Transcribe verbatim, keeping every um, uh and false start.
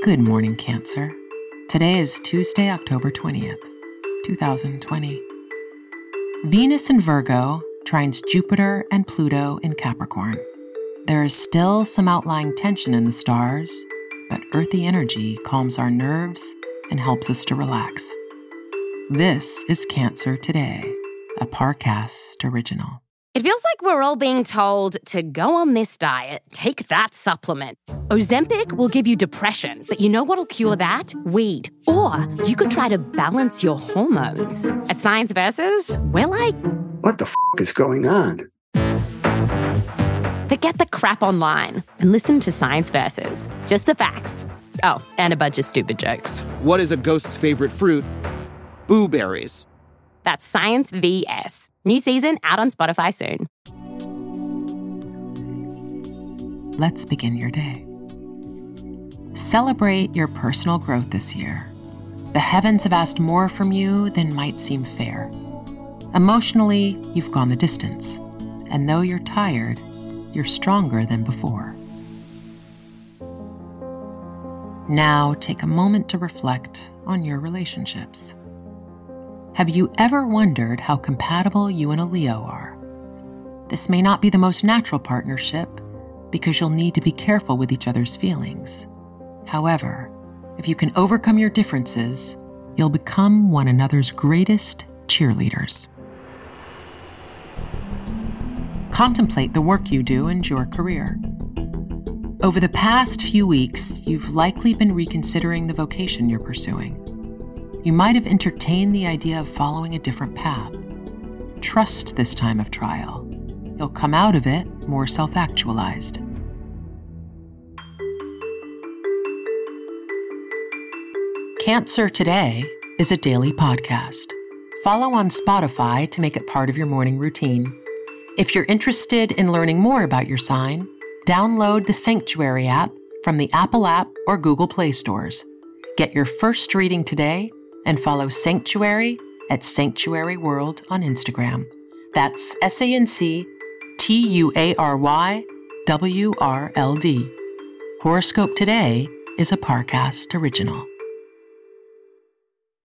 Good morning, Cancer. Today is Tuesday, October twentieth, twenty twenty. Venus in Virgo trines Jupiter and Pluto in Capricorn. There is still some outlying tension in the stars, but earthy energy calms our nerves and helps us to relax. This is Cancer Today, a Parcast original. It feels like we're all being told to go on this diet, take that supplement. Ozempic will give you depression, but you know what'll cure that? Weed. Or you could try to balance your hormones. At Science Versus, we're like, what the f*** is going on? Forget the crap online and listen to Science Versus. Just the facts. Oh, and a bunch of stupid jokes. What is a ghost's favorite fruit? Blueberries. That's Science V S. New season out on Spotify soon. Let's begin your day. Celebrate your personal growth this year. The heavens have asked more from you than might seem fair. Emotionally, you've gone the distance. And though you're tired, you're stronger than before. Now take a moment to reflect on your relationships. Have you ever wondered how compatible you and a Leo are? This may not be the most natural partnership because you'll need to be careful with each other's feelings. However, if you can overcome your differences, you'll become one another's greatest cheerleaders. Contemplate the work you do and your career. Over the past few weeks, you've likely been reconsidering the vocation you're pursuing. You might have entertained the idea of following a different path. Trust this time of trial. You'll come out of it more self-actualized. Cancer Today is a daily podcast. Follow on Spotify to make it part of your morning routine. If you're interested in learning more about your sign, download the Sanctuary app from the Apple app or Google Play stores. Get your first reading today and follow Sanctuary at Sanctuary World on Instagram. That's S A N C T U A R Y W R L D. Horoscope Today is a Parcast original.